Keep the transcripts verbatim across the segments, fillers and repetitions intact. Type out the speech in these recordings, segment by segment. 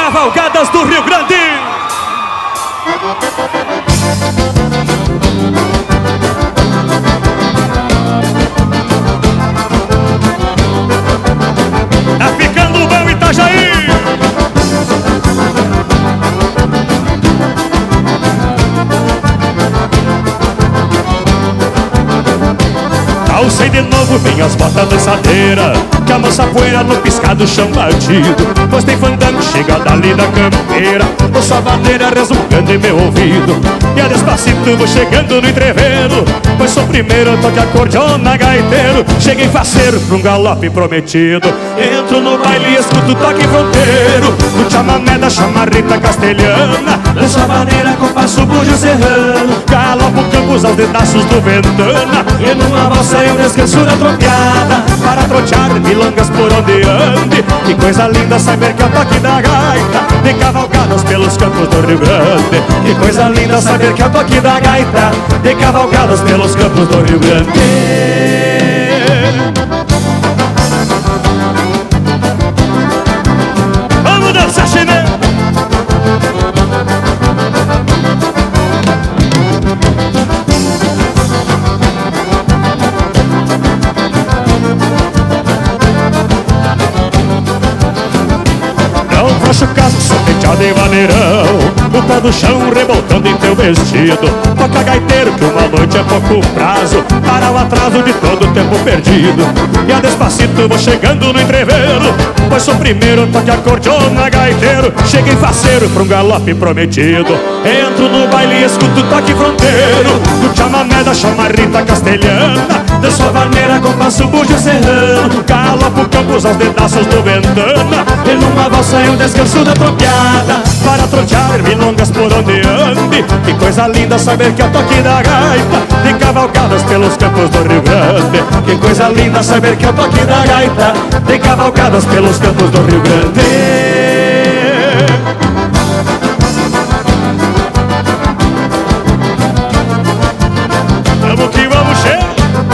Cavalgadas do Rio Grande. Tá ficando bom, Itajaí. Alcei de novo, vem as botas dançadeira, que a moça poeira no piscar do chão batido. Postei fandango, chega dali da campeira, o savadeira resmungando em meu ouvido. E a despacito vou chegando no entreveiro, pois sou primeiro, toque acordeona, gaiteiro. Cheguei faceiro pra um galope prometido. Entro no baile e escuto toque fronteiro, no chamamé da chamarrita castelhana, danço a maneira com passo bujo serrano. Galopo campos aos dedaços do ventana, e numa valsa eu descanso na tropiada, para trotear milongas por onde ande. Que coisa linda saber que é o toque da gaita, de cavalgadas pelos campos do Rio Grande. Que coisa linda saber que é o toque da gaita, de cavalgadas pelos campos do Rio Grande. Vamos dançar, Chimé! Frouxo o casco, sou penteado em maneirão, o pé do chão reboltando em teu vestido. Toca gaiteiro que uma noite é pouco prazo, para o atraso de todo o tempo perdido. E a despacito vou chegando no entreveiro, pois sou primeiro, toque acordeona, gaiteiro. Cheguei faceiro pra um galope prometido. Entro no baile e escuto toque fronteiro, no chamamé da chamarrita castelhana, danço a vaneira com passo bujo serrano. Galopo campos aos dedaços do ventana, e numa valsa eu descanso da tropiada, para trotear milongas por onde ande. Que coisa linda saber que é o toque da gaita, de cavalgadas pelos campos do Rio Grande. Que coisa linda saber que é o toque da gaita, de cavalgadas pelos campos do Rio Grande. Vamos que vamos, cheio!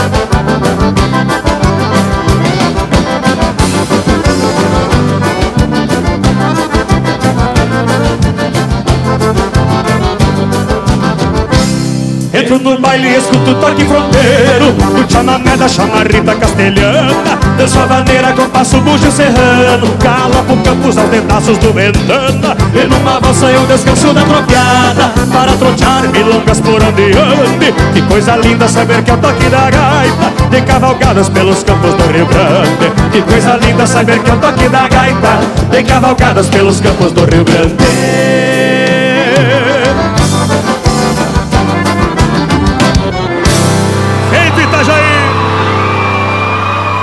Entro no baile e escuto toque fronteiro, no chamamé da chamarrita castelhana, danço a vaneira com passo bujo serrano. Galopo campos aos dedaços do ventana, e numa valsa eu descanso da tropiada, para trotear milongas por onde ande. Que coisa linda saber que é o toque da gaita, de cavalgadas pelos campos do Rio Grande. Que coisa linda saber que é o toque da gaita, de cavalgadas pelos campos do Rio Grande.